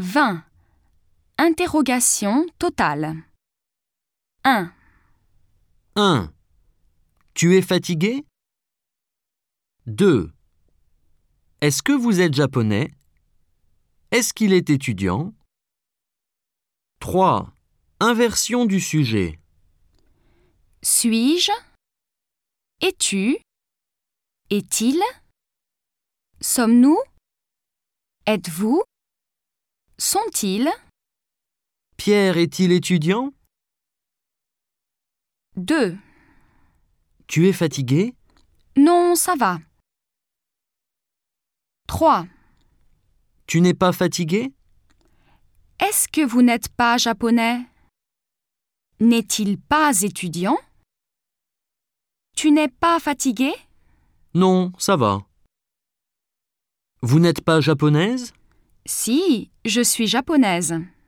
20. Interrogation totale. 1. 1. Tu es fatigué? 2. Est-ce que vous êtes japonais? Est-ce qu'il est étudiant? 3. Inversion du sujet. Suis-je? Es-tu? Est-il? Sommes-nous? Êtes-vous? Sont-ils? Pierre est-il étudiant? 2. Tu es fatigué? Non, ça va. 3. Tu n'es pas fatigué? Est-ce que vous n'êtes pas japonais? N'est-il pas étudiant? Tu n'es pas fatigué? Non, ça va. Vous n'êtes pas japonaise? Si, je suis japonaise.